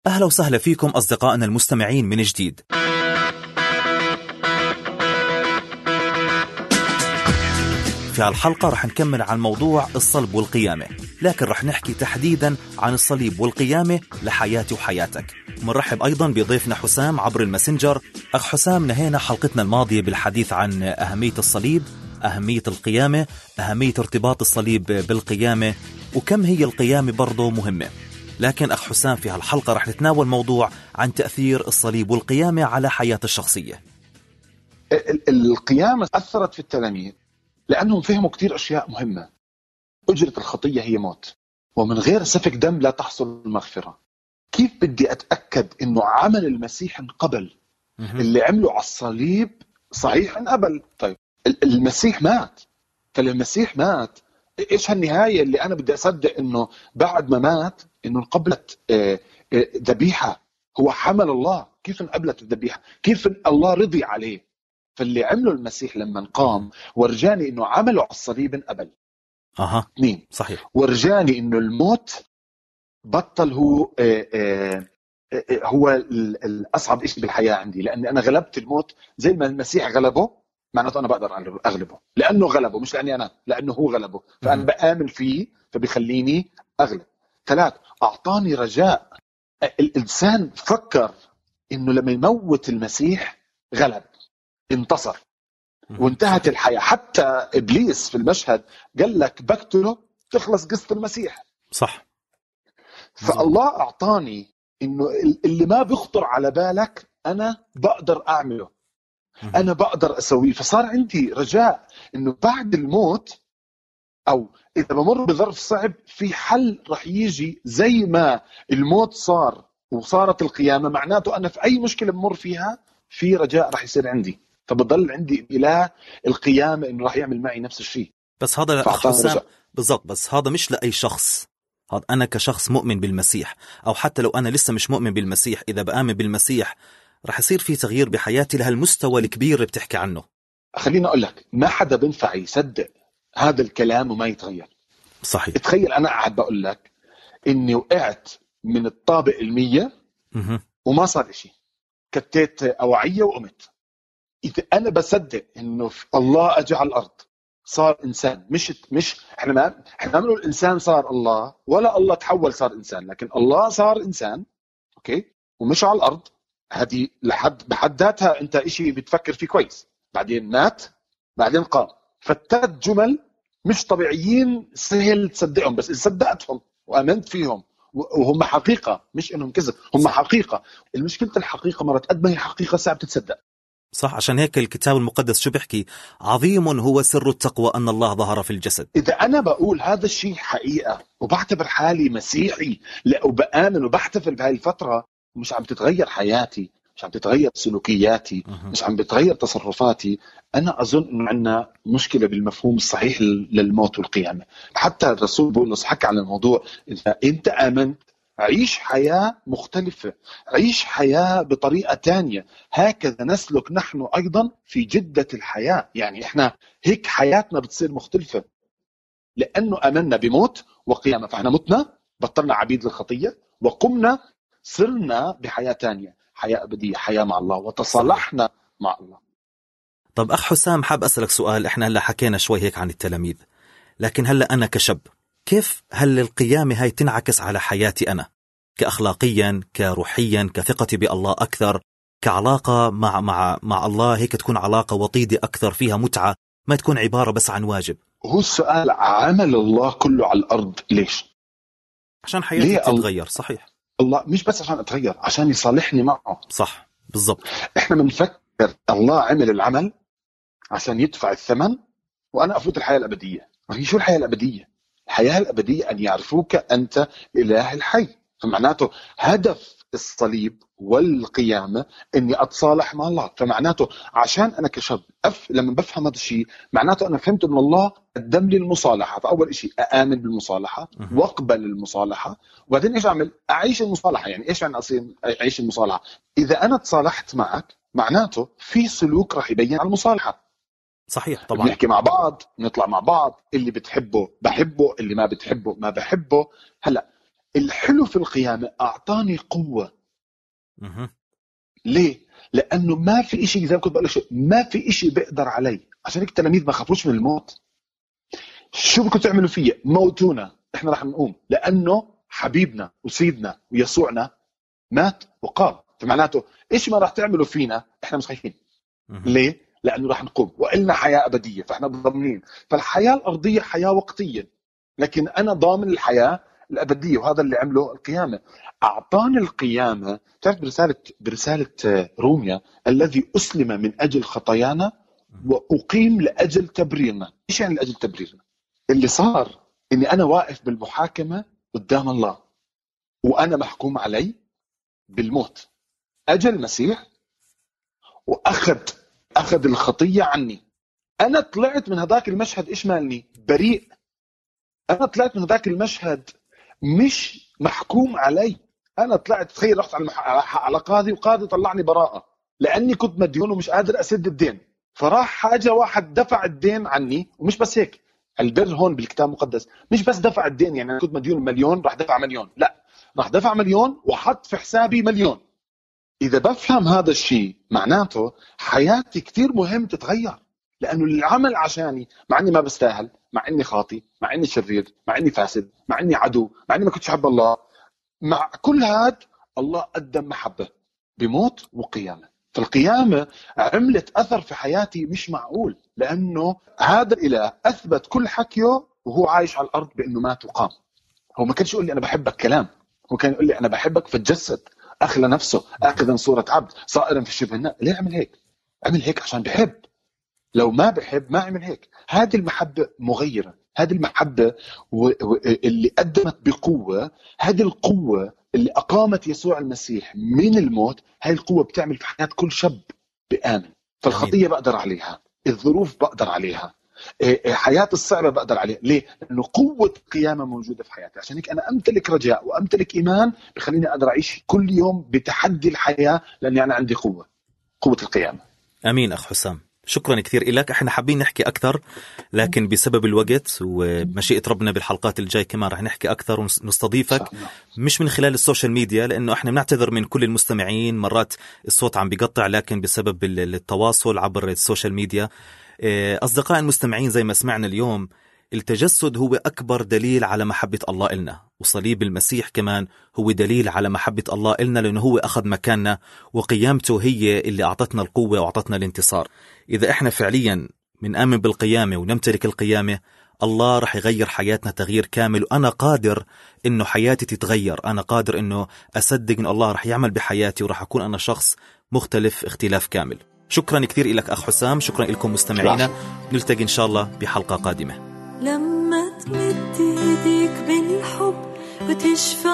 أهلا وسهلا فيكم أصدقائنا المستمعين من جديد. في هالحلقة رح نكمل عن موضوع الصلب والقيامة، لكن رح نحكي تحديدا عن الصليب والقيامة لحياتي وحياتك. منرحب أيضا بضيفنا حسام عبر الماسنجر. أخ حسام، نهينا حلقتنا الماضية بالحديث عن أهمية الصليب، أهمية القيامة، أهمية ارتباط الصليب بالقيامة، وكم هي القيامة برضو مهمة. لكن أخ حسام، في هالحلقة رح نتناول موضوع عن تأثير الصليب والقيامة على حياة الشخصية. القيامة أثرت في التلاميذ لأنهم فهموا كتير أشياء مهمة. أجرة الخطية هي موت، ومن غير سفك دم لا تحصل المغفرة. كيف بدي أتأكد إنه عمل المسيح انقبل؟ اللي عمله على الصليب صحيح انقبل. طيب المسيح مات، فالمسيح مات، إيش هالنهاية اللي أنا بدي أصدق إنه بعد ما مات إنه انقبلت ذبيحة؟ هو حمل الله، كيف انقبلت الذبيحة؟ كيف الله رضي عليه؟ فاللي عمله المسيح لما قام ورجاني إنه عمله على الصليب انقبل. مين؟ صحيح. ورجاني إنه الموت بطل هو الأصعب إشي بالحياة عندي، لأني أنا غلبت الموت زي ما المسيح غلبه، معناته أنا بقدر أغلبه، لأنه غلبه، مش لأني أنا، لأنه هو غلبه، فأنا بآمن فيه فبيخليني أغلب. 3، أعطاني رجاء. الإنسان فكر إنه لما يموت المسيح غلب، انتصر، وانتهت الحياة. حتى إبليس في المشهد قال لك بقتله تخلص قصة المسيح. صح. فالله أعطاني إنه اللي ما بيخطر على بالك أنا بقدر أعمله، أنا بقدر أسويه. فصار عندي رجاء إنه بعد الموت أو إذا بمر بظرف صعب في حل رح يجي. زي ما الموت صار وصارت القيامة، معناته أنا في أي مشكلة بمر فيها في رجاء رح يصير عندي، فبضل عندي إله القيامة إنه رح يعمل معي نفس الشيء. بس هذا حسام بالضبط، بس هذا مش لأي شخص. هذا أنا كشخص مؤمن بالمسيح، أو حتى لو أنا لسه مش مؤمن بالمسيح، إذا بآمن بالمسيح رح يصير في تغيير بحياتي لهالمستوى الكبير اللي بتحكي عنه. خليني أقول لك، ما حدا بنفع يصدق هذا الكلام وما يتغير. صحيح. تخيل أنا قاعد بقول لك إني وقعت من الطابق 100 وما صار إشي، كتيت أوعية وقمت. إذا أنا بصدق إنه الله أجى على الأرض صار إنسان، مش إحنا عملوا الإنسان صار الله، ولا الله تحول صار إنسان، لكن الله صار إنسان، أوكي، ومش على الأرض. هذه بحد ذاتها أنت إشي بتفكر فيه كويس. بعدين مات، بعدين قام. فالثلاث جمل مش طبيعيين، سهل تصدقهم، بس إذا صدقتهم وآمنت فيهم وهم حقيقة، مش إنهم كذب، هم حقيقة. المشكلة الحقيقة مرات قد ما هي حقيقة صعب تتصدق. صح، عشان هيك الكتاب المقدس شو بيحكي؟ عظيم هو سر التقوى أن الله ظهر في الجسد. إذا أنا بقول هذا الشيء حقيقة وبعتبر حالي مسيحي وبآمن وبحتفل بهاي الفترة، مش عم تتغير حياتي، مش عم تتغير سلوكياتي، مش عم بتغير تصرفاتي، أنا أظن أنه عندنا مشكلة بالمفهوم الصحيح للموت والقيامة. حتى الرسول بولس حكى عن الموضوع، إذا أنت آمنت عيش حياة مختلفة، عيش حياة بطريقة تانية، هكذا نسلك نحن أيضا في جدة الحياة. يعني إحنا هيك حياتنا بتصير مختلفة، لأنه آمنا بموت وقيامة. فإحنا متنا، بطلنا عبيد للخطية، وقمنا صرنا بحياة تانية، حياة أبدية، حياة مع الله، وتصالحنا مع الله. طب أخ حسام، حاب أسألك سؤال. إحنا هلأ حكينا شوي هيك عن التلاميذ، لكن هلأ أنا كشاب، كيف هل القيامة هاي تنعكس على حياتي أنا كأخلاقيا، كروحيا، كثقتي بالله أكثر، كعلاقة مع الله، هيك تكون علاقة وطيدة أكثر، فيها متعة، ما تكون عبارة بس عن واجب. هو السؤال، عمل الله كله على الأرض ليش؟ عشان حياتي تتغير. صحيح. الله مش بس عشان أتغير، عشان يصالحني معه. صح، بالضبط. إحنا بنفكر الله عمل العمل عشان يدفع الثمن وأنا أفوت الحياة الأبدية. هي شو الحياة الأبدية؟ الحياة الأبدية أن يعرفوك أنت إله الحي. فمعناته هدف الصليب والقيامة أني أتصالح مع الله. فمعناته عشان أنا كشاب لما بفهم هذا الشيء، معناته أنا فهمت أن الله قدم لي المصالحة. فأول شيء أآمن بالمصالحة وأقبل المصالحة، وبعدين إيش أعمل؟ أعيش المصالحة. يعني إيش يعني أصير أعيش المصالحة؟ إذا أنا تصالحت معك، معناته في سلوك رح يبين على المصالحة. صحيح، طبعا. نحكي مع بعض، نطلع مع بعض، اللي بتحبه بحبه، اللي ما بتحبه ما بحبه. هلأ الحلو في القيامة أعطاني قوة. ليه؟ لأنه ما في إشي، زي ما كنت بقول لك، ما في إشي بيقدر علي. عشان هيك التلاميذ ما خافوش من الموت. شو بدكم تعملوا فيا؟ موتونا، إحنا رح نقوم، لأنه حبيبنا وسيدنا ويسوعنا مات وقام. فمعناته إيش ما رح تعملوا فينا إحنا مش خايفين. ليه؟ لأنه رح نقوم وإلنا حياة أبدية، فإحنا ضامنين. فالحياة الأرضية حياة وقتية، لكن أنا ضامن الحياة الأبدية، وهذا اللي عمله القيامة. أعطاني القيامة. تعرف برسالة روميا: الذي أسلم من أجل خطايانا وأقيم لأجل تبريرنا. إيش يعني لأجل تبريرنا؟ اللي صار إني أنا واقف بالمحاكمة قدام الله وأنا محكوم علي بالموت. أجل المسيح وأخذ الخطية عني. أنا طلعت من هذاك المشهد إيش مالني؟ بريء. أنا طلعت من هذاك المشهد مش محكوم علي. أنا طلعت، تخيل، رحت على قاضي، وقاضي طلعني براءة لأني كنت مديون ومش قادر أسد الدين. فراح حاجة واحد دفع الدين عني. ومش بس هيك، البر هون بالكتاب المقدس مش بس دفع الدين، يعني أنا كنت مديون 1,000,000 راح دفع 1,000,000، لا، راح دفع 1,000,000 وحط في حسابي 1,000,000. إذا بفهم هذا الشيء معناته حياتي كتير مهم تتغير، لأنه العمل عشاني، مع أني ما بستاهل، مع أني خاطي، مع أني شرير، مع أني فاسد، مع أني عدو، مع أني ما كنتش أحب الله، مع كل هذا الله قدم محبة بموت وقيامة. فالقيامة عملت أثر في حياتي مش معقول، لأنه هذا الإله أثبت كل حكيه وهو عايش على الأرض بأنه مات وقام. هو ما كانش يقول لي أنا بحبك كلام، هو كان يقول لي أنا بحبك فتجسد، أخلى نفسه آخذا صورة عبد صائرا في شبه الناس. ليه عمل هيك؟ عمل هيك عشان بحب. لو ما بحب ما عمل هيك. هذه المحبة مغيرة. هذه المحبة اللي قدمت بقوة، هذه القوة اللي أقامت يسوع المسيح من الموت، هاي القوة بتعمل في حياة كل شاب بآمن. فالخطية بقدر عليها، الظروف بقدر عليها، حياة الصعبة بقدر عليها. ليه؟ لأنه قوة القيامة موجودة في حياتي. عشان هيك أنا أمتلك رجاء وأمتلك إيمان بخليني أقدر أعيش كل يوم بتحدي الحياة، لأني أنا عندي قوة القيامة. أمين أخ حسام، شكرا كثير لك. احنا حابين نحكي أكثر، لكن بسبب الوقت ومشيئة ربنا بالحلقات الجاي كمان رح نحكي أكثر ونستضيفك مش من خلال السوشيال ميديا، لأنه احنا بنعتذر من كل المستمعين، مرات الصوت عم بيقطع، لكن بسبب التواصل عبر السوشيال ميديا. أصدقاء المستمعين، زي ما سمعنا اليوم، التجسد هو أكبر دليل على محبة الله إلنا، وصليب المسيح كمان هو دليل على محبة الله إلنا، لأنه هو أخذ مكاننا، وقيامته هي اللي أعطتنا القوة وأعطتنا الانتصار. إذا إحنا فعليا بنآمن بالقيامة ونمتلك القيامة، الله رح يغير حياتنا تغيير كامل. وأنا قادر إنه حياتي تتغير، أنا قادر إنه أصدق إن الله رح يعمل بحياتي، ورح أكون أنا شخص مختلف اختلاف كامل. شكرا كثير لك أخ حسام، شكرا لكم مستمعينا، نلتقي إن شاء الله بحلقة قادمة. لما تمد ايديك بالحب وتشفى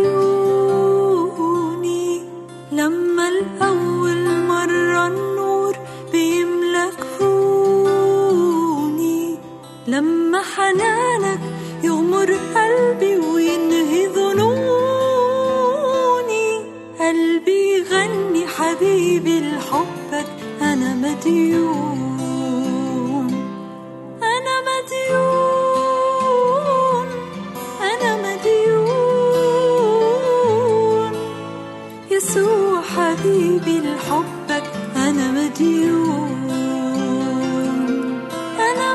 عيوني، لما الأول مرة النور بيملى كفوني، لما حنانك يغمر قلبي وينهي ظنوني، قلبي يغني حبيبي لحبك أنا مديون، أنا مديون، أنا مديون، يسوع حبيبي لحبك أنا مديون، أنا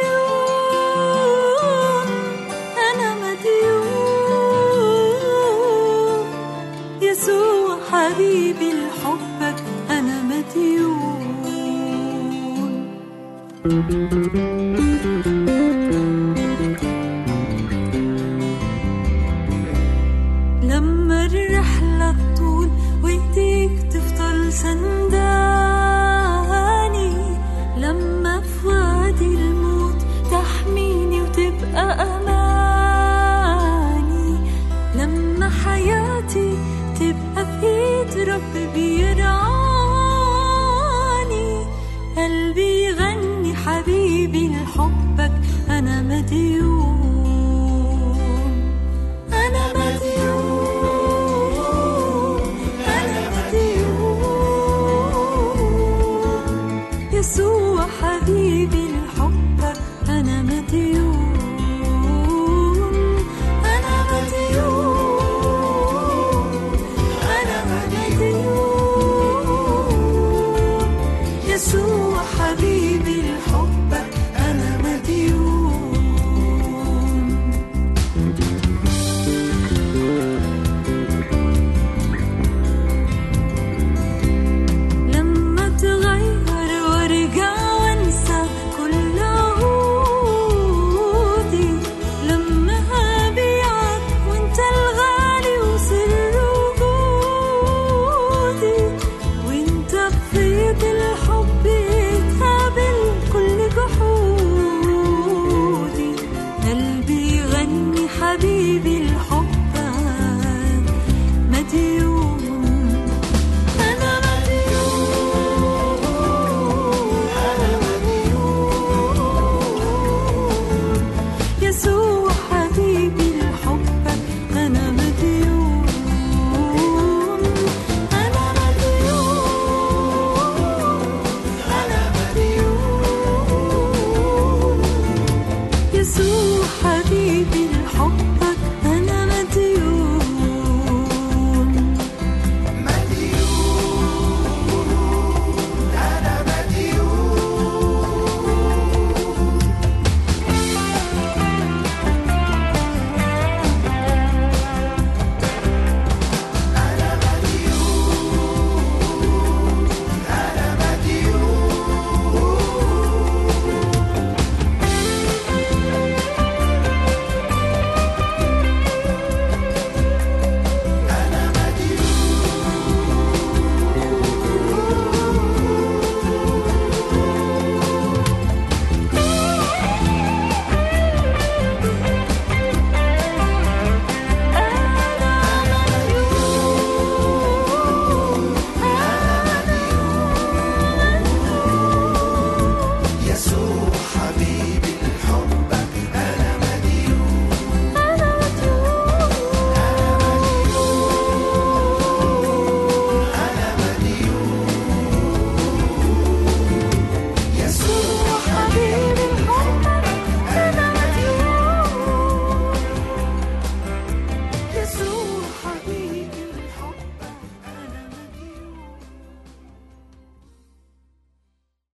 مديون، أنا مديون، يسوع حبيبي لحبك أنا مديون.